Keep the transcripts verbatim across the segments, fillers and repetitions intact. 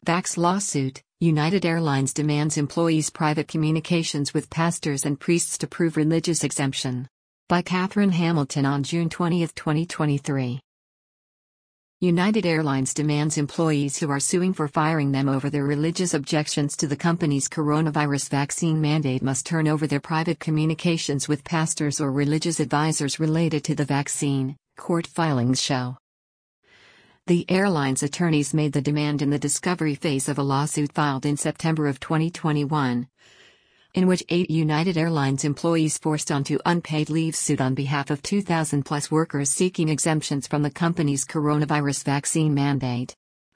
Vax lawsuit, United Airlines demands employees' private communications with pastors and priests to prove religious exemption. By Catherine Hamilton on June twentieth, twenty twenty-three. United Airlines demands employees who are suing for firing them over their religious objections to the company's coronavirus vaccine mandate must turn over their private communications with pastors or religious advisors related to the vaccine, court filings show. The airline's attorneys made the demand in the discovery phase of a lawsuit filed in September of twenty twenty-one, in which eight United Airlines employees forced onto unpaid leave sued on behalf of two thousand plus workers seeking exemptions from the company's coronavirus vaccine mandate.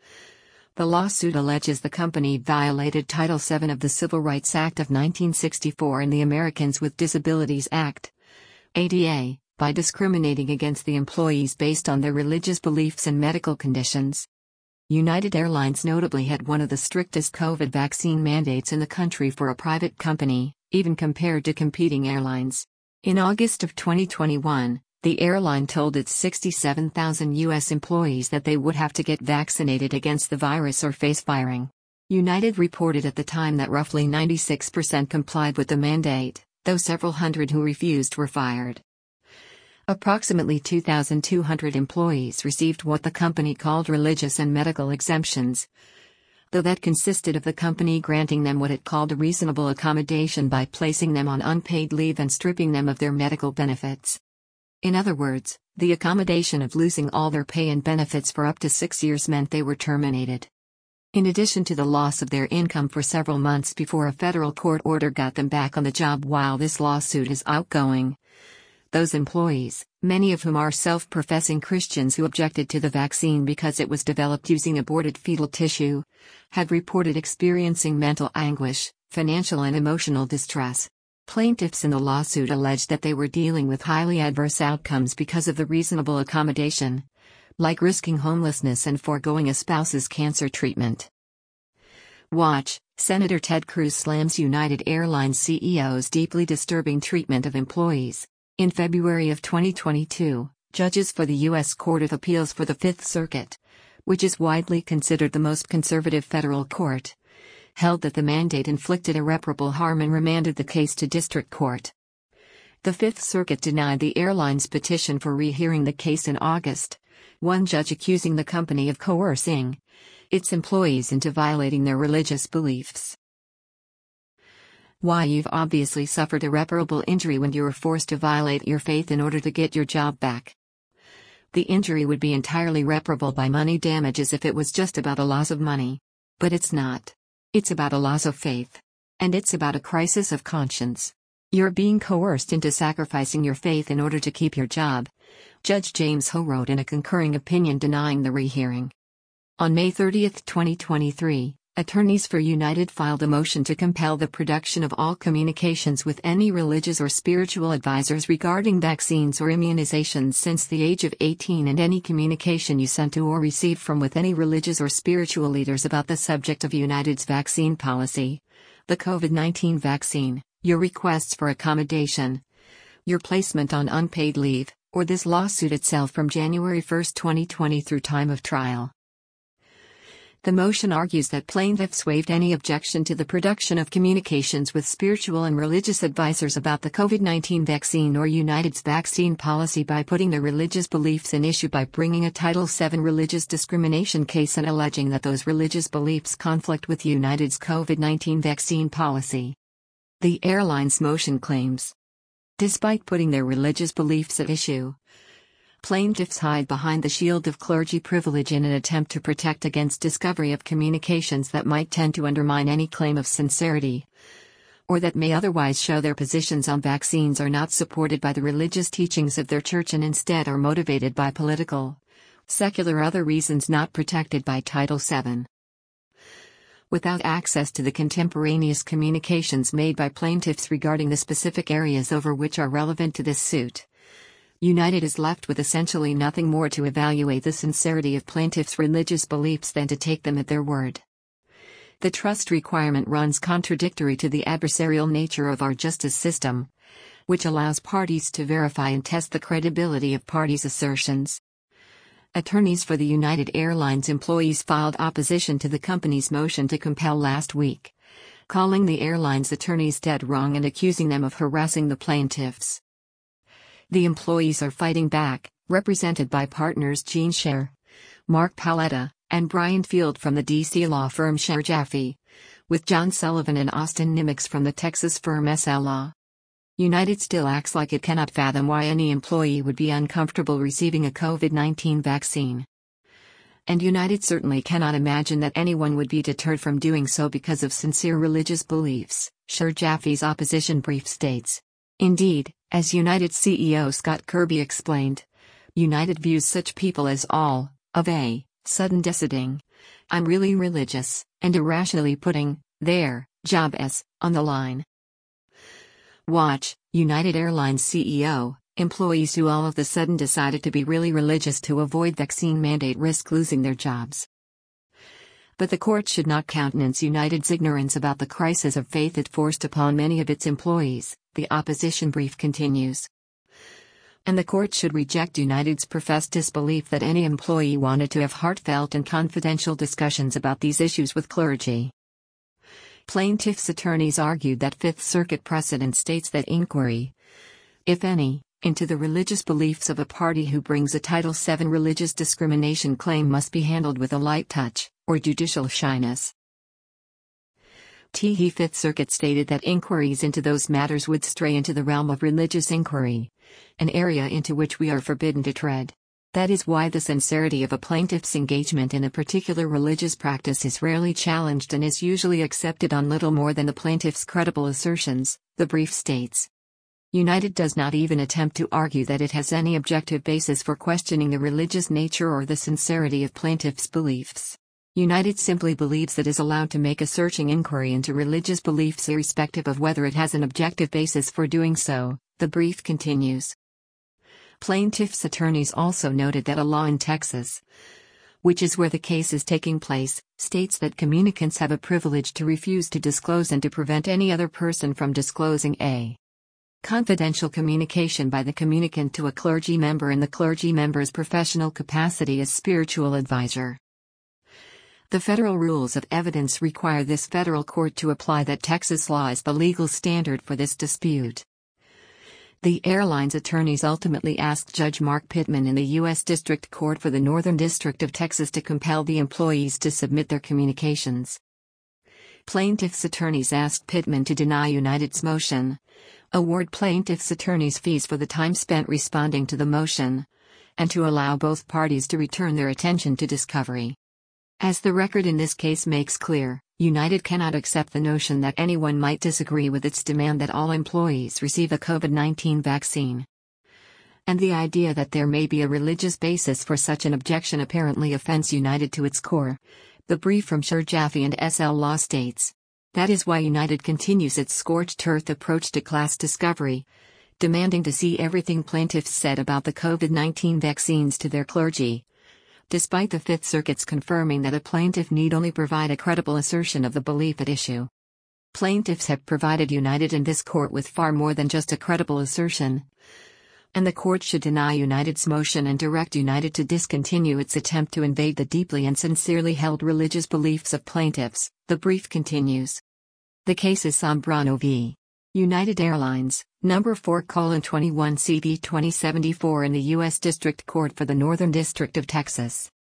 The lawsuit alleges the company violated Title seven of the Civil Rights Act of nineteen sixty-four and the Americans with Disabilities Act, A D A, by discriminating against the employees based on their religious beliefs and medical conditions. United Airlines notably had one of the strictest COVID vaccine mandates in the country for a private company, even compared to competing airlines. In August of twenty twenty-one, the airline told its sixty-seven thousand U S employees that they would have to get vaccinated against the virus or face firing. United reported at the time that roughly ninety-six percent complied with the mandate, though several hundred who refused were fired. Approximately two thousand two hundred employees received what the company called religious and medical exemptions, though that consisted of the company granting them what it called a reasonable accommodation by placing them on unpaid leave and stripping them of their medical benefits. In other words, the accommodation of losing all their pay and benefits for up to six years meant they were terminated. In addition to the loss of their income for several months before a federal court order got them back on the job while this lawsuit is outgoing, those employees, many of whom are self-professing Christians who objected to the vaccine because it was developed using aborted fetal tissue, had reported experiencing mental anguish, financial and emotional distress. Plaintiffs in the lawsuit alleged that they were dealing with highly adverse outcomes because of the reasonable accommodation, like risking homelessness and foregoing a spouse's cancer treatment. Watch, Senator Ted Cruz slams United Airlines C E O's deeply disturbing treatment of employees. In February of twenty twenty-two, judges for the U S Court of Appeals for the Fifth Circuit, which is widely considered the most conservative federal court, held that the mandate inflicted irreparable harm and remanded the case to district court. The Fifth Circuit denied the airline's petition for rehearing the case in August, one judge accusing the company of coercing its employees into violating their religious beliefs. Why you've obviously suffered irreparable injury when you were forced to violate your faith in order to get your job back. The injury would be entirely reparable by money damages if it was just about a loss of money. But it's not. It's about a loss of faith. And it's about a crisis of conscience. You're being coerced into sacrificing your faith in order to keep your job, Judge James Ho wrote in a concurring opinion denying the rehearing. On May thirtieth, twenty twenty-three, attorneys for United filed a motion to compel the production of all communications with any religious or spiritual advisors regarding vaccines or immunizations since the age of eighteen and any communication you sent to or received from with any religious or spiritual leaders about the subject of United's vaccine policy, the COVID nineteen vaccine, your requests for accommodation, your placement on unpaid leave, or this lawsuit itself from January first, twenty twenty through time of trial. The motion argues that plaintiffs waived any objection to the production of communications with spiritual and religious advisors about the COVID nineteen vaccine or United's vaccine policy by putting their religious beliefs in issue by bringing a Title seven religious discrimination case and alleging that those religious beliefs conflict with United's COVID nineteen vaccine policy. The airline's motion claims, despite putting their religious beliefs at issue, plaintiffs hide behind the shield of clergy privilege in an attempt to protect against discovery of communications that might tend to undermine any claim of sincerity, or that may otherwise show their positions on vaccines are not supported by the religious teachings of their church and instead are motivated by political, secular or other reasons not protected by Title seven. Without access to the contemporaneous communications made by plaintiffs regarding the specific areas over which are relevant to this suit, United is left with essentially nothing more to evaluate the sincerity of plaintiffs' religious beliefs than to take them at their word. The trust requirement runs contradictory to the adversarial nature of our justice system, which allows parties to verify and test the credibility of parties' assertions. Attorneys for the United Airlines employees filed opposition to the company's motion to compel last week, calling the airline's attorneys dead wrong and accusing them of harassing the plaintiffs. The employees are fighting back, represented by partners Gene Scher, Mark Paletta, and Brian Field from the D C law firm Sher Jaffe, with John Sullivan and Austin Nimitz from the Texas firm S L Law. United still acts like it cannot fathom why any employee would be uncomfortable receiving a COVID nineteen vaccine. And United certainly cannot imagine that anyone would be deterred from doing so because of sincere religious beliefs, Sher Jaffe's opposition brief states. Indeed, as United C E O Scott Kirby explained, United views such people as all of a sudden deciding, "I'm really religious," and irrationally putting their job as on the line. Watch, United Airlines C E O, employees who all of a sudden decided to be really religious to avoid vaccine mandate risk losing their jobs. But the court should not countenance United's ignorance about the crisis of faith it forced upon many of its employees, the opposition brief continues. And the court should reject United's professed disbelief that any employee wanted to have heartfelt and confidential discussions about these issues with clergy. Plaintiffs' attorneys argued that Fifth Circuit precedent states that inquiry, if any, into the religious beliefs of a party who brings a Title seven religious discrimination claim must be handled with a light touch, or judicial shyness. The Fifth Circuit stated that inquiries into those matters would stray into the realm of religious inquiry, an area into which we are forbidden to tread. That is why the sincerity of a plaintiff's engagement in a particular religious practice is rarely challenged and is usually accepted on little more than the plaintiff's credible assertions, the brief states. United does not even attempt to argue that it has any objective basis for questioning the religious nature or the sincerity of plaintiffs' beliefs. United simply believes it is allowed to make a searching inquiry into religious beliefs irrespective of whether it has an objective basis for doing so, the brief continues. Plaintiffs' attorneys also noted that a law in Texas, which is where the case is taking place, states that communicants have a privilege to refuse to disclose and to prevent any other person from disclosing a confidential communication by the communicant to a clergy member in the clergy member's professional capacity as spiritual advisor. The federal rules of evidence require this federal court to apply that Texas law as the legal standard for this dispute. The airline's attorneys ultimately asked Judge Mark Pittman in the U S District Court for the Northern District of Texas to compel the employees to submit their communications. Plaintiffs' attorneys asked Pittman to deny United's motion, award plaintiffs' attorneys fees for the time spent responding to the motion, and to allow both parties to return their attention to discovery. As the record in this case makes clear, United cannot accept the notion that anyone might disagree with its demand that all employees receive a COVID nineteen vaccine. And the idea that there may be a religious basis for such an objection apparently offends United to its core, the brief from Sher Jaffe and S L Law states. That is why United continues its scorched earth approach to class discovery, demanding to see everything plaintiffs said about the COVID nineteen vaccines to their clergy. Despite the Fifth Circuit's confirming that a plaintiff need only provide a credible assertion of the belief at issue. Plaintiffs have provided United and this court with far more than just a credible assertion. And the court should deny United's motion and direct United to discontinue its attempt to invade the deeply and sincerely held religious beliefs of plaintiffs, the brief continues. The case is Sombrano v. United Airlines, number four colon twenty-one C B twenty seventy-four in the U S District Court for the Northern District of Texas.